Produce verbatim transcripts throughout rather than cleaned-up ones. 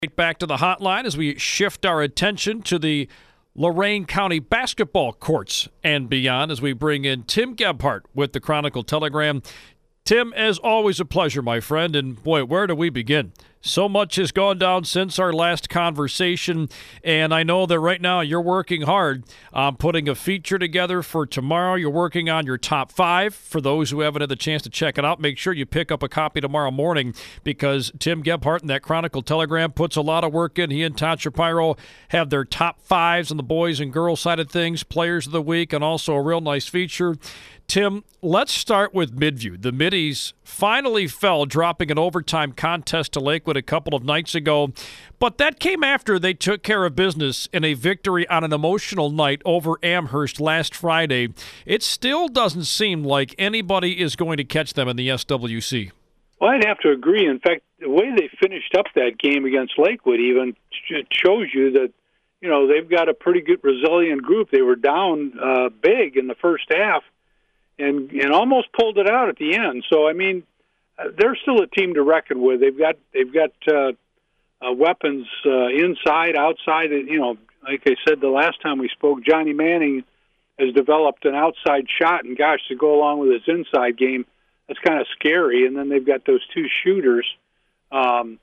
Right back to the hotline as we shift our attention to the Lorain County basketball courts and beyond as we bring in Tim Gebhardt with the Chronicle Telegram. Tim, as always, a pleasure, my friend. And boy, where do we begin? So much has gone down since our last conversation, and I know that right now you're working hard on putting a feature together for tomorrow. You're working on your top five. For those who haven't had the chance to check it out, make sure you pick up a copy tomorrow morning because Tim Gebhardt and that Chronicle Telegram puts a lot of work in. He and Todd Shapiro have their top fives on the boys and girls side of things, players of the week, and also a real nice feature. Tim, let's start with Midview. The Middies finally fell, dropping an overtime contest to Lakewood a couple of nights ago, but that came after they took care of business in a victory on an emotional night over Amherst last Friday. It still doesn't seem like anybody is going to catch them in the S W C. Well, I'd have to agree. In fact, the way they finished up that game against Lakewood even shows you that, you know, they've got a pretty good resilient group. They were down uh, big in the first half, and and almost pulled it out at the end. So I mean, uh, they're still a team to reckon with. They've got they've got uh, uh, weapons uh, inside, outside. You know, like I said the last time we spoke, Johnny Manning has developed an outside shot, and gosh, to go along with his inside game, that's kind of scary. And then they've got those two shooters um,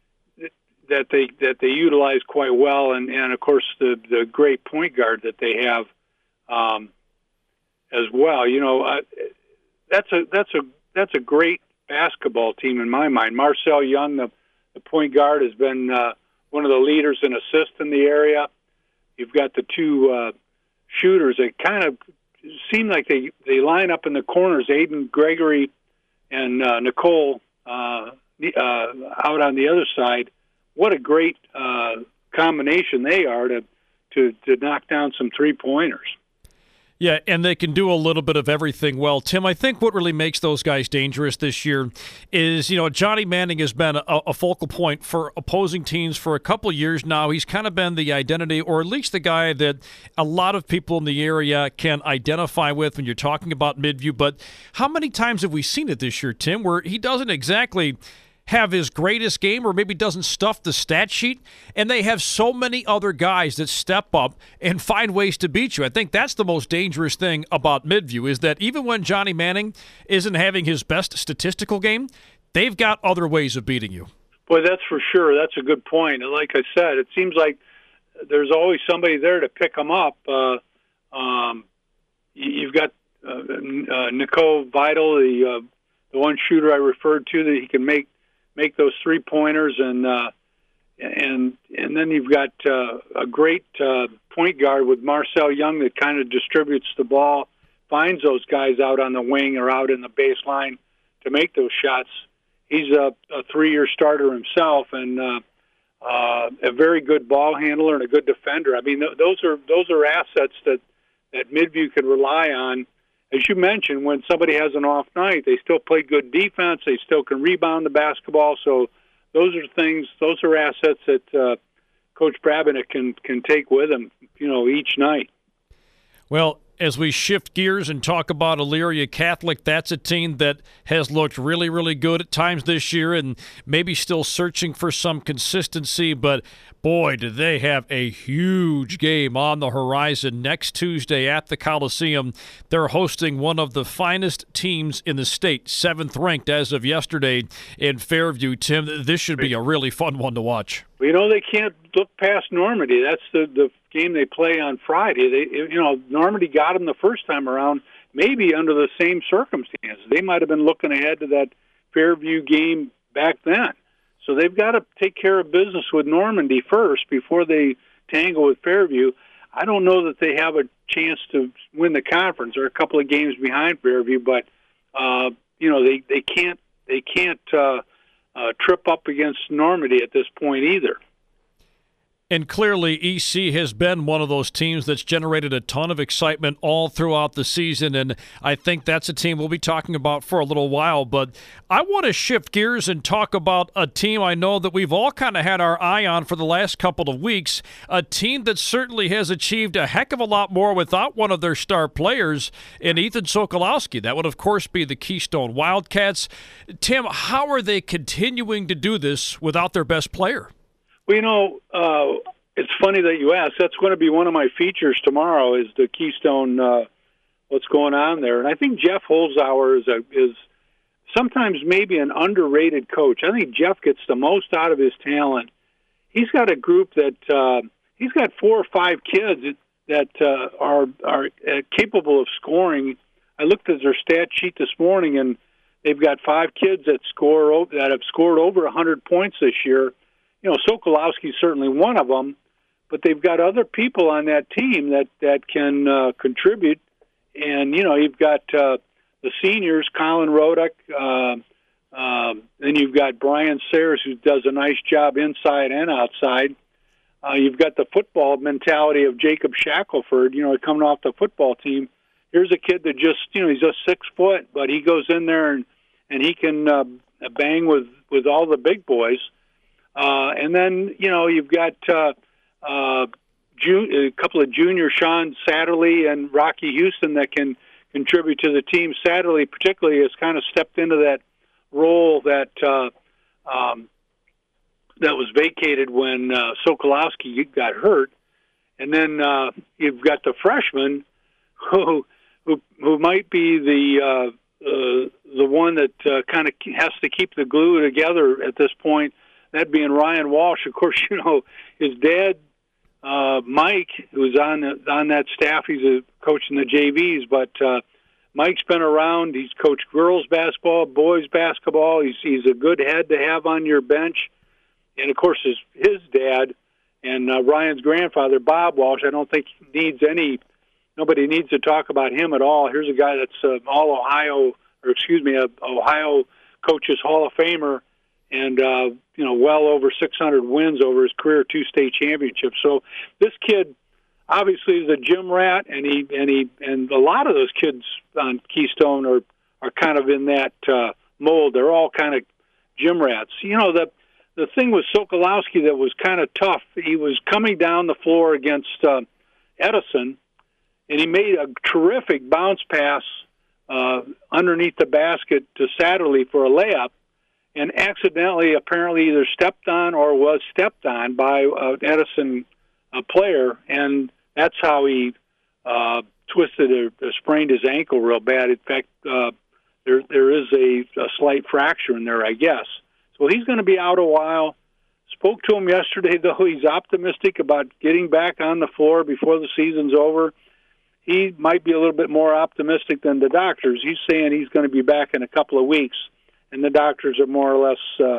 that they that they utilize quite well, and, and of course the the great point guard that they have. Um, as well. You know, uh, that's a that's a that's a great basketball team in my mind. Marcel Young, the, the point guard, has been uh, one of the leaders in assists in the area. You've got the two uh, shooters that kind of seem like they, they line up in the corners, Aiden Gregory and uh, Nicole uh, uh, out on the other side. What a great uh, combination they are to, to, to knock down some three-pointers. Yeah, and they can do a little bit of everything well. Tim, I think what really makes those guys dangerous this year is, you know, Johnny Manning has been a, a focal point for opposing teams for a couple of years now. He's kind of been the identity, or at least the guy that a lot of people in the area can identify with when you're talking about Midview. But how many times have we seen it this year, Tim, where he doesn't exactly have his greatest game or maybe doesn't stuff the stat sheet, and they have so many other guys that step up and find ways to beat you. I think that's the most dangerous thing about Midview is that even when Johnny Manning isn't having his best statistical game, they've got other ways of beating you. Boy, that's for sure. That's a good point. And like I said, it seems like there's always somebody there to pick them up. Uh, um, you've got uh, uh, Nicole Vital, the, uh, the one shooter I referred to, that he can make make those three pointers, and uh, and and then you've got uh, a great uh, point guard with Marcel Young that kind of distributes the ball, finds those guys out on the wing or out in the baseline to make those shots. He's a, a three-year starter himself, and uh, uh, a very good ball handler and a good defender. I mean, th- those are those are assets that that Midview can rely on. As you mentioned, when somebody has an off night, they still play good defense. They still can rebound the basketball. So those are things, those are assets that uh, Coach Brabenich can can take with him, you know, each night. Well, as we shift gears and talk about Elyria Catholic, that's a team that has looked really, really good at times this year and maybe still searching for some consistency. But, boy, do they have a huge game on the horizon next Tuesday at the Coliseum. They're hosting one of the finest teams in the state, seventh ranked as of yesterday in Fairview. Tim, this should be a really fun one to watch. Well, you know, they can't look past Normandy. That's the, the game they play on Friday. They, you know, Normandy got them the first time around, maybe under the same circumstances. They might have been looking ahead to that Fairview game back then. So they've got to take care of business with Normandy first before they tangle with Fairview. I don't know that they have a chance to win the conference. They're a couple of games behind Fairview, but uh, you know, they, they can't they can't. Uh, Uh, trip up against Normandy at this point either. And clearly, E C has been one of those teams that's generated a ton of excitement all throughout the season, and I think that's a team we'll be talking about for a little while. But I want to shift gears and talk about a team I know that we've all kind of had our eye on for the last couple of weeks, a team that certainly has achieved a heck of a lot more without one of their star players in Ethan Sokolowski. That would, of course, be the Keystone Wildcats. Tim, how are they continuing to do this without their best player? Well, you know, uh, it's funny that you asked. That's going to be one of my features tomorrow. Is the Keystone, uh, what's going on there? And I think Jeff Holzhauer is a, is sometimes maybe an underrated coach. I think Jeff gets the most out of his talent. He's got a group that uh, he's got four or five kids that uh, are are uh, capable of scoring. I looked at their stat sheet this morning, and they've got five kids that score that have scored over one hundred points this year. You know, Sokolowski's certainly one of them, but they've got other people on that team that that can uh, contribute. And you know, you've got uh, the seniors, Colin Rodick. Uh, um, then you've got Brian Sayers, who does a nice job inside and outside. Uh, you've got the football mentality of Jacob Shackelford. You know, coming off the football team. Here's a kid that just, you know, he's just six foot, but he goes in there and and he can uh, bang with with all the big boys. Uh, and then, you know, you've got uh, uh, Ju- a couple of junior Sean Satterley and Rocky Houston that can contribute to the team. Satterley particularly has kind of stepped into that role that uh, um, that was vacated when uh, Sokolowski got hurt. And then uh, you've got the freshman who who, who might be the uh, uh, the one that uh, kind of has to keep the glue together at this point. That being Ryan Walsh. Of course, you know, his dad, uh, Mike, who's on on that staff. He's a coach in the J Vs, but uh, Mike's been around. He's coached girls basketball, boys basketball. He's he's a good head to have on your bench. And of course, his his dad and uh, Ryan's grandfather, Bob Walsh. I don't think needs any. Nobody needs to talk about him at all. Here's a guy that's uh, all Ohio, or excuse me, a Ohio Coaches Hall of Famer, and uh, you know, well over six hundred wins over his career, two state championships. So this kid obviously is a gym rat, and he and he and a lot of those kids on Keystone are are kind of in that uh, mold. They're all kind of gym rats. You know, the the thing with Sokolowski that was kind of tough. He was coming down the floor against uh, Edison. And he made a terrific bounce pass uh, underneath the basket to Satterley for a layup, and accidentally, apparently, either stepped on or was stepped on by an Edison uh, player, and that's how he uh, twisted or, or sprained his ankle real bad. In fact, uh, there there is a, a slight fracture in there, I guess. So he's going to be out a while. Spoke to him yesterday, though. He's optimistic about getting back on the floor before the season's over. He might be a little bit more optimistic than the doctors. He's saying he's going to be back in a couple of weeks, and the doctors are more or less uh, a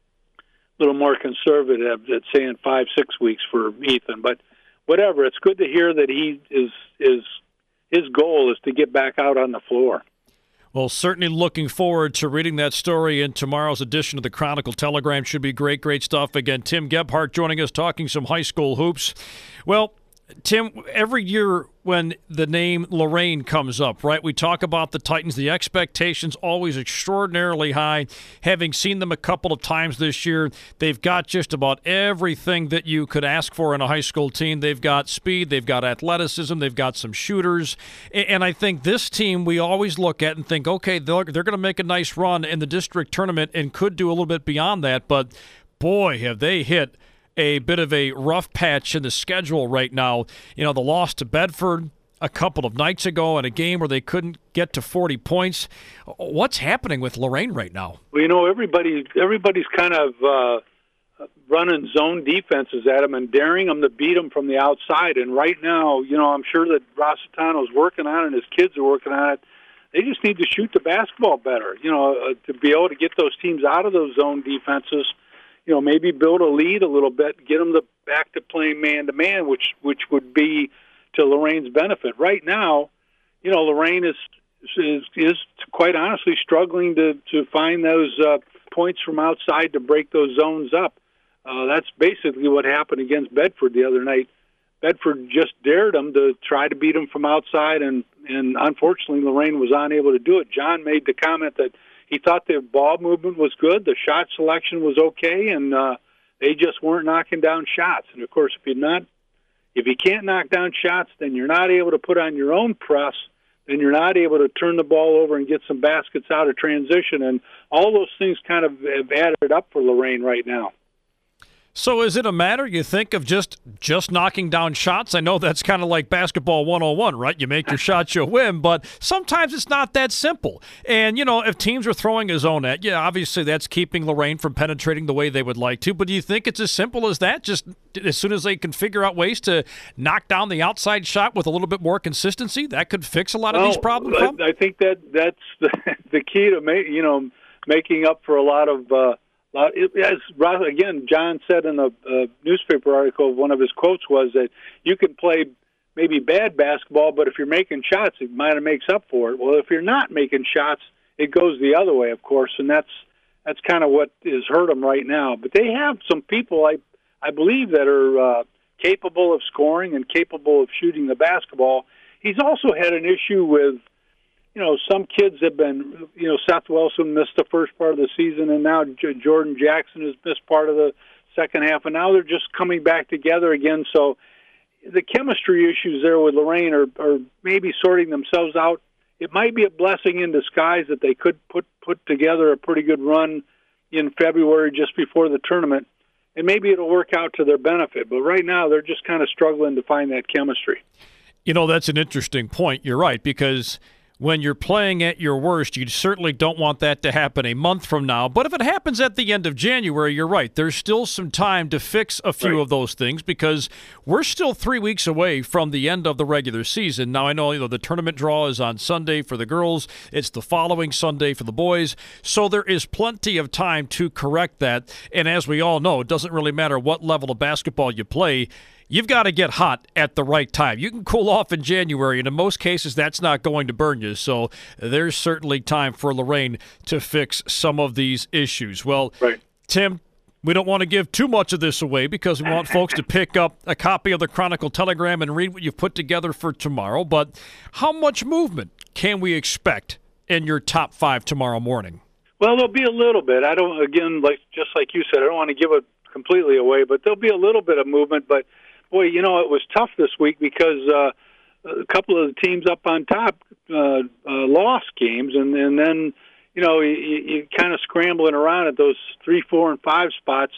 little more conservative at saying five, six weeks for Ethan. But whatever, it's good to hear that he is is his goal is to get back out on the floor. Well, certainly looking forward to reading that story in tomorrow's edition of the Chronicle Telegram. Should be great, great stuff. Again, Tim Gebhardt joining us, talking some high school hoops. Well, Tim, every year when the name Lorain comes up, right, we talk about the Titans. The expectations always extraordinarily high. Having seen them a couple of times this year, they've got just about everything that you could ask for in a high school team. They've got speed, they've got athleticism, they've got some shooters. And I think this team we always look at and think, okay, they're, they're going to make a nice run in the district tournament and could do a little bit beyond that. But, boy, have they hit a bit of a rough patch in the schedule right now. You know, the loss to Bedford a couple of nights ago in a game where they couldn't get to forty points. What's happening with Lorain right now? Well, you know, everybody, everybody's kind of uh, running zone defenses at them and daring them to beat them from the outside. And right now, you know, I'm sure that Rossitano's working on it and his kids are working on it. They just need to shoot the basketball better, you know, uh, to be able to get those teams out of those zone defenses. You know, maybe build a lead a little bit, get them to, back to playing man-to-man, which which would be to Lorain's benefit. Right now, you know, Lorain is is, is quite honestly struggling to, to find those uh, points from outside to break those zones up. Uh, that's basically what happened against Bedford the other night. Bedford just dared them to try to beat them from outside, and, and unfortunately Lorain was unable to do it. John made the comment that he thought the ball movement was good, the shot selection was okay, and uh, they just weren't knocking down shots. And of course, if you're not, if you can't knock down shots, then you're not able to put on your own press. Then you're not able to turn the ball over and get some baskets out of transition. And all those things kind of have added up for Lorain right now. So is it a matter, you think, of just just knocking down shots? I know that's kind of like basketball one oh one, right? You make your shots, you win, but sometimes it's not that simple. And, you know, if teams are throwing a zone at you, obviously that's keeping Lorraine from penetrating the way they would like to. But do you think it's as simple as that? Just as soon as they can figure out ways to knock down the outside shot with a little bit more consistency, that could fix a lot of well, these problems? I, I think that that's the, the key to make, you know, making up for a lot of uh, Uh, it, as again, John said in a, a newspaper article, one of his quotes was that you can play maybe bad basketball, but if you're making shots, it might have makes up for it. Well, if you're not making shots, it goes the other way, of course, and that's that's kind of what has hurt them right now. But they have some people, I I believe, that are uh, capable of scoring and capable of shooting the basketball. He's also had an issue with, you know, some kids have been, you know, Seth Wilson missed the first part of the season, and now J- Jordan Jackson has missed part of the second half, and now they're just coming back together again. So the chemistry issues there with Lorraine are, are maybe sorting themselves out. It might be a blessing in disguise that they could put, put together a pretty good run in February just before the tournament, and maybe it'll work out to their benefit. But right now they're just kind of struggling to find that chemistry. You know, that's an interesting point. You're right, because when you're playing at your worst, you certainly don't want that to happen a month from now. But if it happens at the end of January, you're right. There's still some time to fix a few right. of those things because we're still three weeks away from the end of the regular season. Now, I know, you know the tournament draw is on Sunday for the girls. It's the following Sunday for the boys. So there is plenty of time to correct that. And as we all know, it doesn't really matter what level of basketball you play. You've got to get hot at the right time. You can cool off in January, and in most cases, that's not going to burn you. So there's certainly time for Lorraine to fix some of these issues. Well, right. Tim, we don't want to give too much of this away because we want folks to pick up a copy of the Chronicle Telegram and read what you've put together for tomorrow. But how much movement can we expect in your top five tomorrow morning? Well, there'll be a little bit. I don't, again, like just like you said, I don't want to give it completely away, but there'll be a little bit of movement. But boy, you know, it was tough this week because uh, a couple of the teams up on top uh, uh, lost games, and, and then, you know, you, you kind of scrambling around at those three, four, and five spots.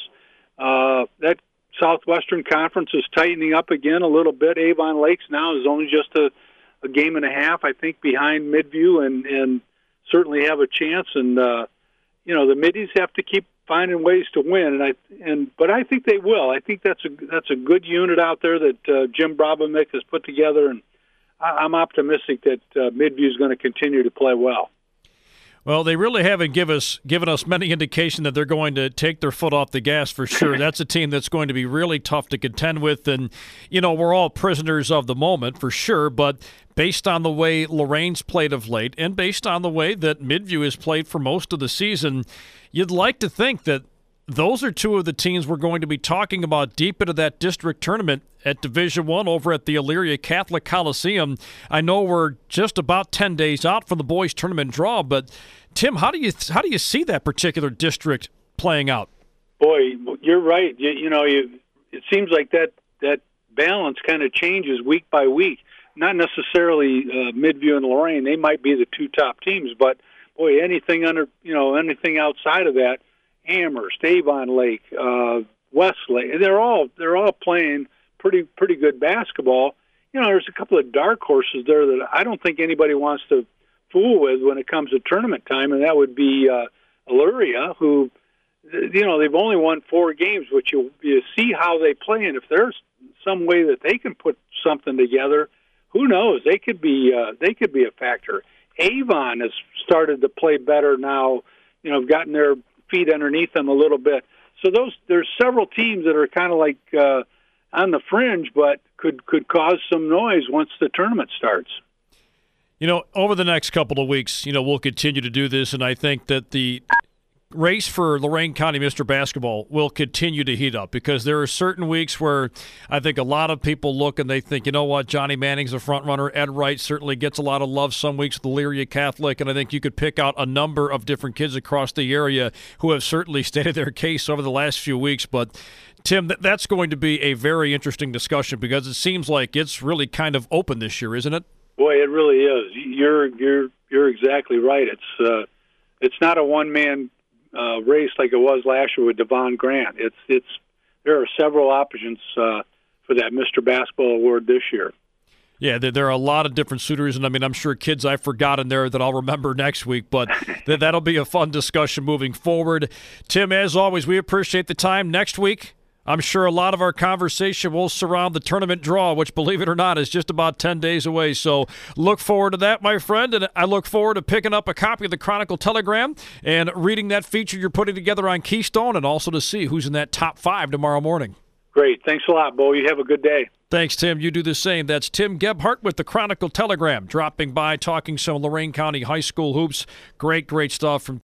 Uh, that Southwestern Conference is tightening up again a little bit. Avon Lakes now is only just a, a game and a half, I think, behind Midview, and, and certainly have a chance. And, uh, you know, the Middies have to keep finding ways to win, and I and but I think they will. I think that's a that's a good unit out there that uh, Jim Brabamick has put together, and I, I'm optimistic that uh, Midview is going to continue to play well. Well, they really haven't give us, given us many indication that they're going to take their foot off the gas for sure. That's a team that's going to be really tough to contend with. And, you know, we're all prisoners of the moment for sure. But based on the way Lorraine's played of late and based on the way that Midview has played for most of the season, you'd like to think that those are two of the teams we're going to be talking about deep into that district tournament at Division One over at the Elyria Catholic Coliseum. I know we're just about ten days out from the boys' tournament draw, but Tim, how do you how do you see that particular district playing out? Boy, you're right. You, you know, you, it seems like that that balance kind of changes week by week. Not necessarily uh, Midview and Lorraine; they might be the two top teams, but boy, anything under you know anything outside of that. Amherst, Avon Lake, uh, Westlake, they're all they're all playing pretty pretty good basketball. You know, there's a couple of dark horses there that I don't think anybody wants to fool with when it comes to tournament time, and that would be uh, Elyria, who, you know, they've only won four games, but you you see how they play, and if there's some way that they can put something together, who knows? They could be uh, they could be a factor. Avon has started to play better now. You know, have gotten their feet underneath them a little bit. So those there's several teams that are kind of like uh, on the fringe, but could could cause some noise once the tournament starts. You know, over the next couple of weeks, you know, we'll continue to do this, and I think that the race for Lorain County Mister Basketball will continue to heat up because there are certain weeks where I think a lot of people look and they think, you know what, Johnny Manning's a front runner. Ed Wright certainly gets a lot of love some weeks with Elyria Catholic, and I think you could pick out a number of different kids across the area who have certainly stated their case over the last few weeks. But Tim, that's going to be a very interesting discussion because it seems like it's really kind of open this year, isn't it? Boy, it really is. You're you're you're exactly right. It's uh, it's not a one man Uh, race like it was last year with Devon Grant. It's it's there are several options uh, for that Mister Basketball Award this year. Yeah, there, there are a lot of different suitors, and I mean, I'm sure kids I've forgotten there that I'll remember next week, but th- that'll be a fun discussion moving forward. Tim, as always, we appreciate the time. Next week, I'm sure a lot of our conversation will surround the tournament draw, which, believe it or not, is just about ten days away. So look forward to that, my friend, and I look forward to picking up a copy of the Chronicle Telegram and reading that feature you're putting together on Keystone, and also to see who's in that top five tomorrow morning. Great. Thanks a lot, Bo. You have a good day. Thanks, Tim. You do the same. That's Tim Gebhart with the Chronicle Telegram, dropping by, talking some Lorain County High School hoops. Great, great stuff from